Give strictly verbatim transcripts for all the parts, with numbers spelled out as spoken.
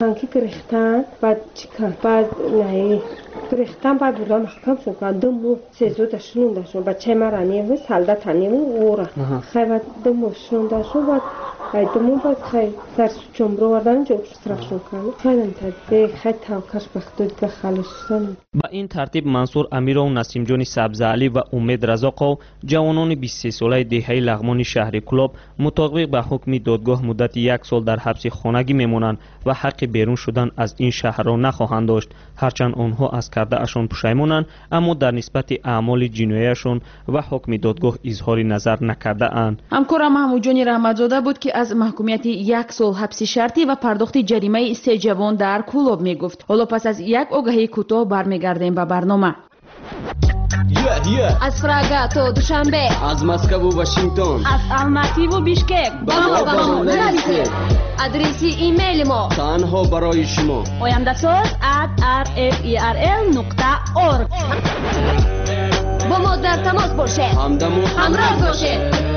که گریختن بعد چیکار بعد نه گریختن بعد بردم محکم شد دمو سیزو داشتون داشتون بچه مرانی و سالده تنیم اورا خیلی بعد دمو شون داشتون بعد دمو بعد خیلی سر چمرو وردن جو استراشون کنم خیلی انتظاری خیلی تاکش بخدود بخالشتن. با این ترتیب منصور امیرو و نسیم جان سبزعلی و امید رزاقو جوانان بیست و سه ساله دهه لغمان شهر کلوب مطابق به حکم دادگاه مدت یک سال در حبس خانگی میمونند و حق بیرون شدن از این شهر را نخواهند داشت. هرچند آنها از کرده اشان پشیمانند اما در نسبت اعمال جناییشان و حکم دادگاه اظهار نظر نکرده اند. همکارم محمود جان رحمتزاده بود که از محکومیت یک سال حبس شرطی و پرداخت جریمه سه جوان در کلوب میگفت. حالا پس از یک آگهی کوتاه برمیگردیم به برنامه. Yeah, yeah. از فراگا تا دوشنبه، از مسکو و واشنگتن، از الماتی و بیشکک، با ما با ما نرسید. ادرسی ایمیل ما تنها برای شما oyandasaz at r f e r l نقطه org. با ما در تماس باشه، همدم و همراه باشه.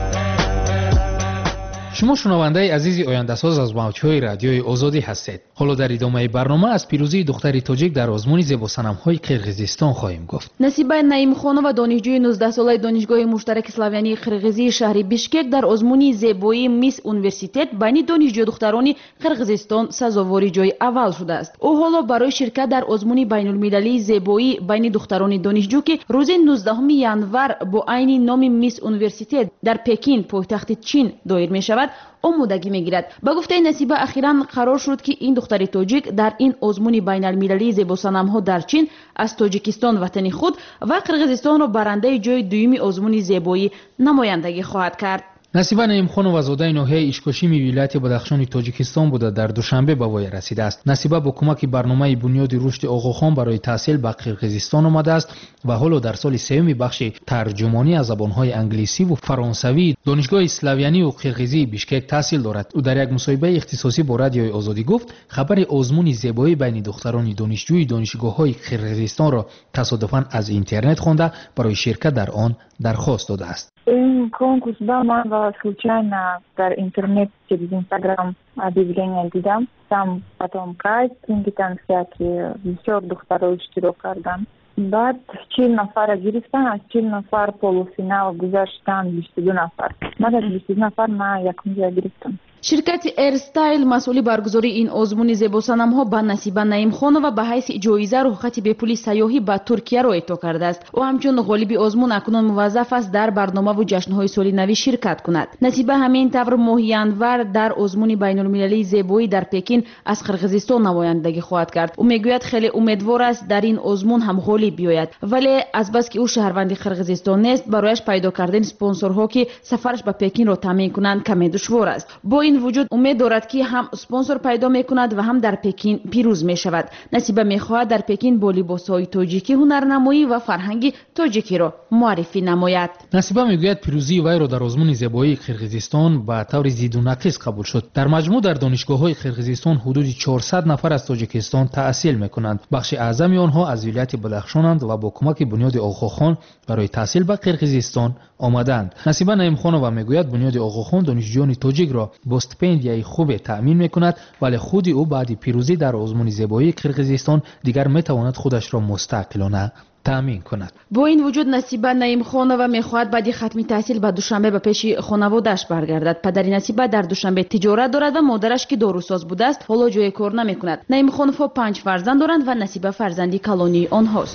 شما شنونده عزیزی آینده‌ساز از موج‌های رادیوی آزادی هستید. حالا در ادامه برنامه از پیروزی دختری تاجیک در آزمون زیبا صنم‌های قرقیزستان خواهیم گفت. نصیبه نعیم خانم و دانشجوی نوزده ساله دانشگاه مشترک اسلامی قرقیزی شهر بیشکک در آزمون زیبایی میس اونیورسیتت بین دانشجو دختران قرقیزستان سزاواری جای اول شده است. او حالا برای شرکت در آزمون بین‌المللی زیبایی بین دختران دانشجو که روز نوزدهم ژانویه با عین نام میس اونیورسیتت در پکین پایتخت چین دایر می شود آمادگی میگیرد. با گفته نصیبه اخیراً قرار شد که این دختر تاجیک در این آزمون بین‌المللی زیبا صنم‌ها در چین از تاجیکستان وطن خود و قرقیزستان را برنده جای دوم آزمون زیبایی نمایندگی خواهد کرد. نصیبه نعیم خانم و زاده ناحیه اشکاشیمی ولایت بدخشان تاجیکستان بوده در دوشنبه به وای رسیده است. نصیبه با کمک برنامه بنیاد رشد آقاخان برای تحصیل به قرقیزستان آمده است و حالا در سال سوم بخش ترجمانی از زبان‌های انگلیسی و فرانسوی دانشگاه اسلامی و قرقیزی بیشکک تحصیل دارد. او در یک مصاحبه اختصاصی با رادیوی آزادی گفت خبر آزمون زیبایی بین دختران دانشجوی دانشگاه‌های قرقیزستان را تصادفاً از اینترنت خوانده برای شرکت در آن درخواست داده است. این конкурс да man va случайно در интернет через Instagram объявление دیدم. Там потом кастинги, там всякие бисер духтарой штирок кардан. بعد چهل نفر گرفتن، از چهل نفر پولوفینال گذاشتن بیست و دو نفر. من از بیست و دو نفر من یکم جا گرفتم. شرکت ایرستایل مسئول برگزاری این آزمون زیبا صنم‌ها به نصیبه نعیم خانم و به حیث جایزه رخصت به پول سیاحی به ترکیه را اعطا کرده است. او همچون غالب آزمون اکنون موظف است در برنامه و جشن‌های سال نو شرکت کند. نصیبه همین طور ماه ژانویه در آزمون بین‌المللی زیبایی در پکین از قرقیزستان نمایندگی خواهد کرد. او میگوید خیلی امیدوار است در این آزمون هم غالب بیاید، ولی از بس که او شهروند قرقیزستان نیست برایش پیدا کردن اسپانسرها که سفرش به پکین را تامین کنند کمی دشوار است. با این وجود امید دارد که هم اسپانسر پیدا میکند و هم در پکین پیروز می شود. نصیبه میخواهد در پکین با لباسهای تاجیکی هنرنمایی و فرهنگ تاجیکی را معرفی نماید. نصیبه میگوید پیروزی وی را در آزمون زیبایی قرقیزستان به طور زید و نقیص قبول شد. در مجموع در دانشگاه‌های قرقیزستان حدود چهارصد نفر از تاجیکستان تحصیل میکنند. بخش اعظم آنها از ولایت بدخشانند و با کمک بنیاد آقاخان برای تحصیل به قرقیزستان آمدند. نصیبه نعیم خانم میگوید بنیاد آقاخان دانشجویان تاجیک را با استیپندیای خوب تأمین میکند، ولی خود او بعد پیروزی در آزمون زیبایی قرقیزستان دیگر میتواند خودش را مستقلانه تأمین کند. با این وجود نصیبه نعیم خانم میخواهد بعد ختم تحصیل به دوشنبه به پیش خانواده‌اش برگردد. پدر نصیبه در دوشنبه تجارت دارد و مادرش که داروساز بوده است حالا جای کار نمیکند. نعیم خانم پنج فرزند دارند و نصیبه فرزندی کلانی آنهاست.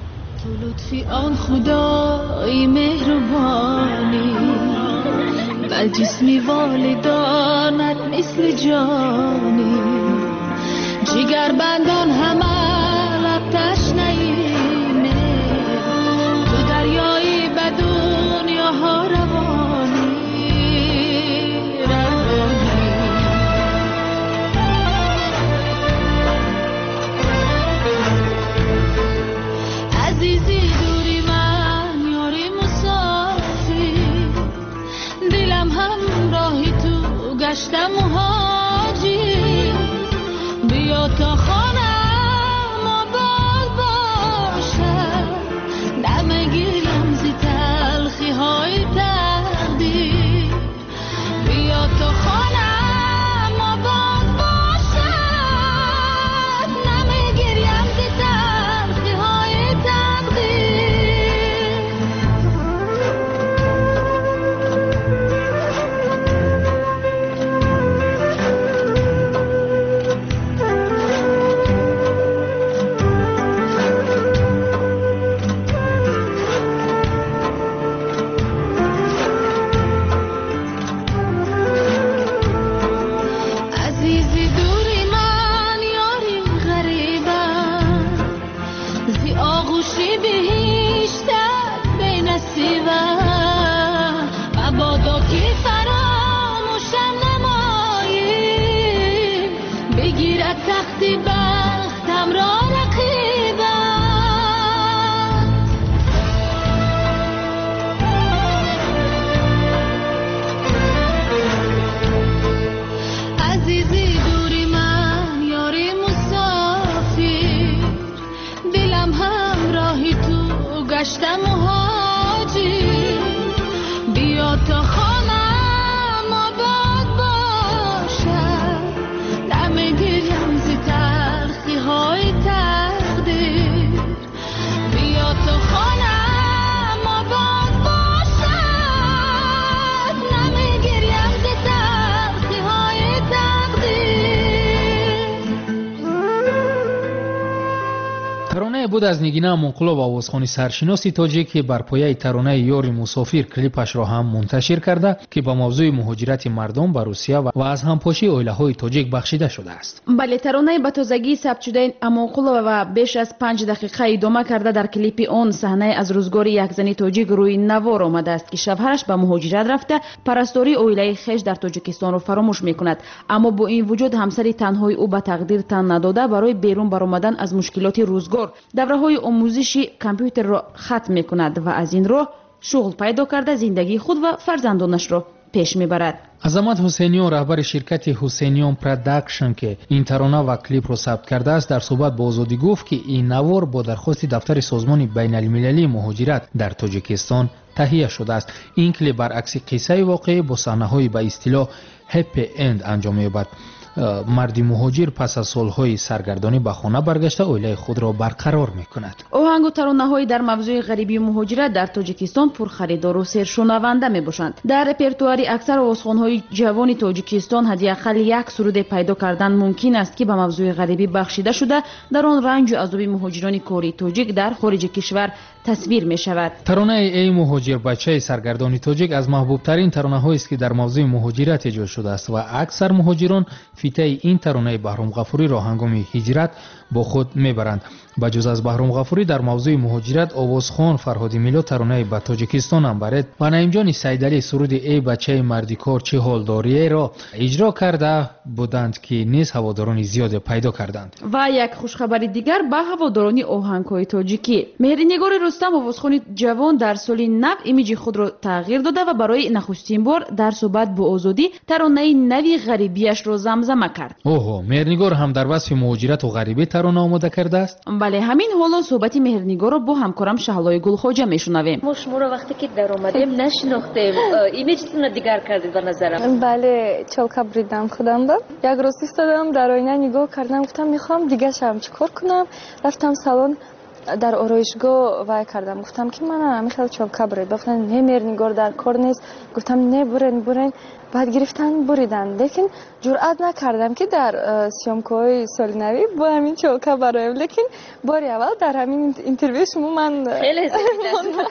تو لطفی آن خدای مهربانی بل جسمی والدانت مثل جانی جگر بندان همه لب تشنهیمه تو دریایی به دنیاها روانی روانی عزیزی دوری من یاری مسافر دلم همراهی تو گشتم مهاجر بیا تا خانم آباد باشد نمگیرم زی تلخی های تقدیر بیا تا خانم آباد باشد گیرد تختی بختم را رقیبم. عزیزی دوری من یاری مسافر، دلم همراهی تو گشتم مهاجر. بیا تا خانم آباد باشد، نمیگیرم ز تلخی های تقدیر. بیا تا خانم آباد باشد، نمیگیرم ز تلخی های تقدیر. ترانه بود از نگینه منقلب آوازخوانی سرشناسی تاجیک که بر پایه ترانه یاری مسافر کلیپش را هم منتشر کرده که با موضوع مهاجرت مردم به روسیه و از همپاشی اویله‌های تاجیک بخشیده شده است. بله، ترانه به تازگی ثبت شده امونقلب و بیش از پنج دقیقه ادامه کرده در کلیپ اون صحنه از روزگار یک زن تاجیک روی نوار آمده است که شوهرش به مهاجرت رفته پرستاری اویله خویش در تاجیکستان را فراموش میکند، اما با این وجود همسر تنهای او به تقدیر تن نداده برای بیرون برآمدن از مشکلات روزگار دوره‌های آموزشی کامپیوتر را ختم میکند و از این راه شغل پیدا کرده زندگی خود و فرزندانش را پیش میبرد. عظمت حسینیون رهبر شرکت حسینیون پروداکشن که این ترانه و کلیپ را ثبت کرده است در صحبت با آزادی گفت که این نوار با درخواست دفتر سازمان بین المللی مهاجرت در تاجیکستان تهیه شده است. این کلیپ برعکس قصه واقعی با صحنه‌های به اصطلاح هپی اند انجام می‌یابد. مردی مهاجر پس از سالهای سرگردانی به خانه برگشته اویله خود را برقرار میکند. آهنگ و ترانه‌های در موضوع غریبی مهاجرت در تاجیکستان پر خریدار و سرشنونده میباشند. در رپرتوار اکثر آوازخوان‌های جوان تاجیکستان حداقل یک سرود پیدا کردن ممکن است که به موضوع غریبی بخشیده شده در آن رنج و عذاب مهاجران کاری تاجیک در خارج کشور تصویر می شود. ترانه ای مهاجر بچه سرگردانی تاجیک از محبوب ترین ترانه هایی است که در موضوع مهاجرت اجرا شده است و اکثر مهاجران فیته این ترانه بهرام غفوری را هنگام هجرت با خود میبرند. بجز از بهرام غفوری در موضوع مهاجرت آوازخوان فرهادی میلا ترانه به تاجیکستان هم برد و نعیمجان سیدعلی سرود ای بچه مردی کار چه حال داری را اجرا کرده بودند که نیز هواداران زیاد پیدا کردند. و یک خوشخبری دیگر به هواداران آهنگ‌های تاجیکی. مهرنگار رستم آوازخوان جوان در سال نو ایمیج خود را تغییر داده و برای نخستین بار در صحبت با آزادی ترانه نوی غریبیش را زمزمه کرد. اوه، مهرنگار هم در وصف مهاجرت و غریبی ترانه آماده کرده است. بله، همین حالا صحبت مهرنگار را با همکارم شهلای گلخواجه میشنویم. ما شما را وقتی که در آمدیم نشناختیم، ایمیجتون را دیگر کردید به نظرم. بله، چالکا بریدم خودم را. یک روز ایستادم در آینه نگاه کردم، گفتم میخوام دیگه شم چیکار کنم. رفتم سالن در آرایشگاه وای کردم، گفتم که من میخوام چالکا برید. گفتن نه مهرنگار در کار نیست. گفتم نه برین برین. بعد گرفتن بریدن، لیکن جرئت نکردم که در سیامکوهای سال نوی با همین چالکا برایم. لیکن باری اول در همین اینترویو شما من خیلی زیبا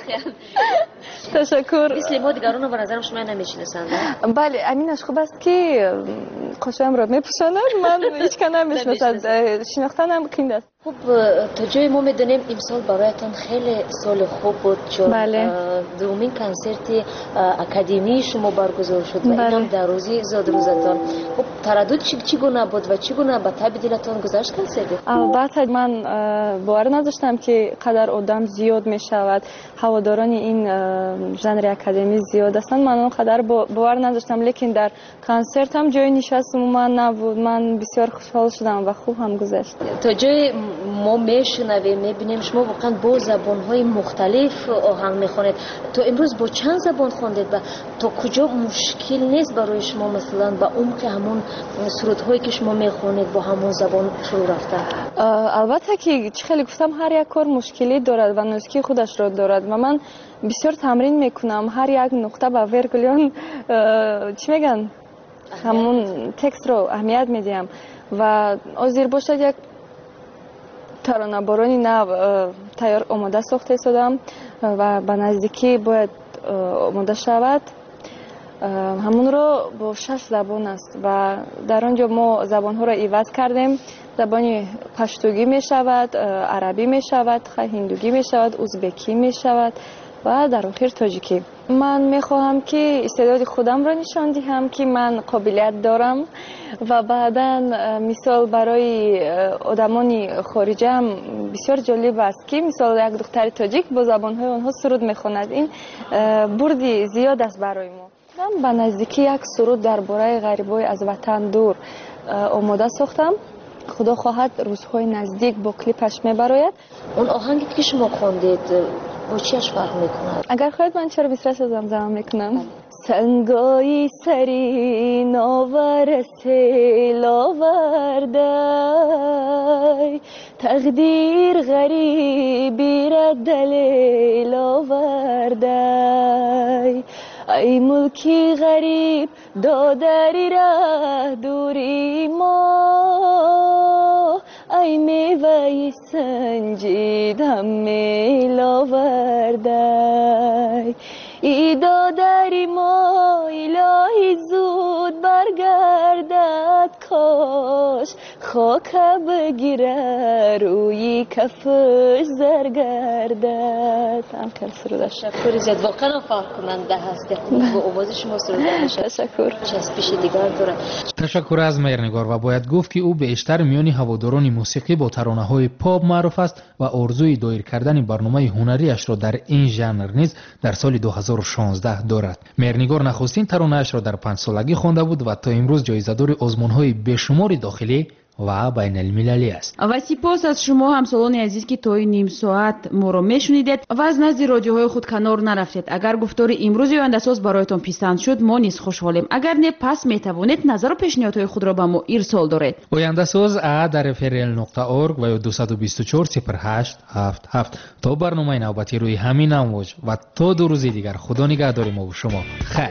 تشکر. مثل ما دیگران رو به نظرم شما نمیشناسند. بله، امینش خوب است که قشنگم را میپوشاند، من هیچ کس نمیشناسد، شناختنم قند است. خب تا جای ما میدونیم امسال برایتان خیلی سال خوب بود، چون بله. دومین کنسرت اکادمی شما برگزار شد و اینم در روزی زاد روزتان. خب تردد چی چگونه بود و چگونه به تب دلتان گذشت کنسرت؟ البته من باور نداشتم که قدر آدم زیاد میشود، هواداران این ژانر اکادمی زیاد هستند. من اون قدر باور نداشتم، لیکن در کنسرت هم جای نشست من نبود. من بسیار خوشحال شدم و خوب هم گذشت. تا جای ما میشنویم میبینیم شما واقعا با زبان‌های مختلف آهنگ میخونید. تو امروز با چند زبان خوندید و تا کجا مشکل نیست برای شما مثلا با عمق همون سرودهایی که شما میخونید با همون زبان شروع رفته؟ البته که چه خیلی گفتم هر یک کار مشکلی دارد و نوسکی خودش را دارد و من بسیار تمرین میکنم. هر یک نقطه به ورگلیون چی میگن همون تکست رو اهمیت میدیم و آزیر باشد یک ترانه بارانی نو تیار آماده ساخته شدم و به نزدیکی باید آماده شود. همون رو با شش زبان است و در آنجا ما زبان ها را عوض کردیم. زبان پشتوگی می شود، عربی می شود، هندوگی می شود، ازبکی می شود و در آخر تاجیکی. من میخواهم که استعداد خودم را نشان دهم که من قابلیت دارم و بعدا مثال برای آدمان خارجی هم بسیار جالب است که مثال یک دختر تاجیک با زبانهای آنها سرود میخواند. این بردی زیاد است برای ما. من به نزدیکی یک سرود درباره غریبای از وطن دور آماده ساختم. خدا خواهد روزهای نزدیک با کلیپش میبراید. اون آهنگی که شما خواندید با چیش فرق میکند؟ اگر خواهید من چرا بیشترش زمزمه میکنم. سنگای سری ناور سیل آوردای، تقدیر غریبی را دلیل آوردای، ای ملکی غریب دادری را دوری ما، ای میوه سنجید هم میل آوردای، ای دادری ما الهی زود برگردد، کاش خاک بگیره روی کفش زرگردد. هم کل سرودش تشکر زیاد، واقعا فرق کننده هست با آواز شما سروده میشه. تشکر. چسبش دیگر داره. تشکر از مهرنگار و باید گفت که او بیشتر میان هواداران موسیقی با ترانه‌های پاپ معروف است و آرزوی دایر کردن برنامه هنریش را در این ژانر نیز در سال دو هزار و شانزده دارد. مهرنگار نخستین ترانه‌اش را در پنج سالگی خوانده بود و تا امروز جایزه‌دار آزمون‌های بیشماری داخلی و بین المللی است. و سپاس از شما همسالان عزیز که تا این نیم ساعت ما را میشنیدید و از نزد رادیوهای خود کنار نرفتید. اگر گفتار امروز آینده ساز برایتان پسند شد ما نیز خوشحالیم. اگر نه پس میتوانید نظر و پیشنهادهای خود را به ما ارسال دارید. آینده ساز ا در اف ار ال نقطه اورگ و دو دو چهار صفر هشت هفت هفت. تا برنامه نوبتی روی همین امواج و تا دو روز دیگر خدا نگهدار ما و شما. خیر.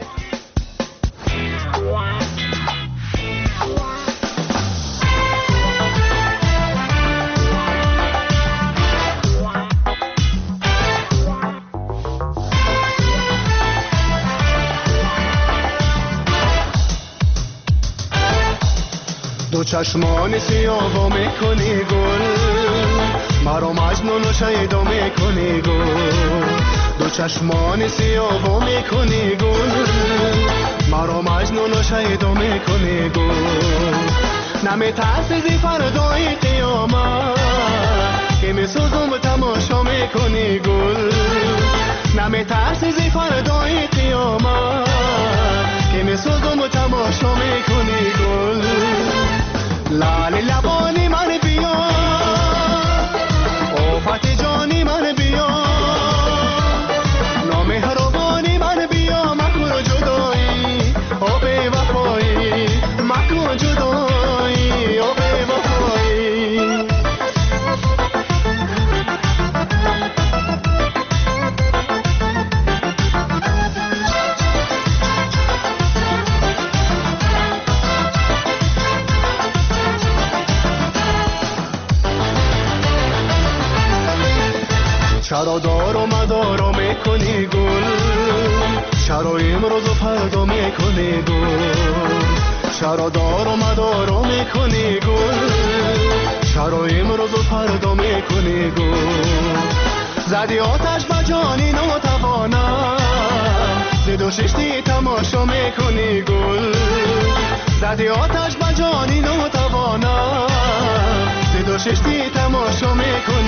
دو چشمان سیاه میکنی گل، مرا مجنون و شیدا میکنی گل. دو چشمان سیاه میکنی گل، مرا مجنون و شیدا میکنی گل. نمیترسی فردای قیامت که میسوزم تماشا میکنی گل. نمیترسی فردای قیامت که میسوزم تماشا میکنی گل. لال لبانی من بیا، آفت جانی من بیا، نامهربانی من بیا، مکن جدایی آب وفایی، مکن جدایی آب وفایی. چرا دار و مدارا میکنی گل، چرا امروز و فردا میکنی گل. چرا دار و مدارا میکنی گل، چرا امروز و فردا میکنی گل. زدی آتش به جانی ناتوانم، زد و ششتی تماشا میکنی گل. زدی آتش به جانی ناتوانم، زد و ششتی تماشا میکنی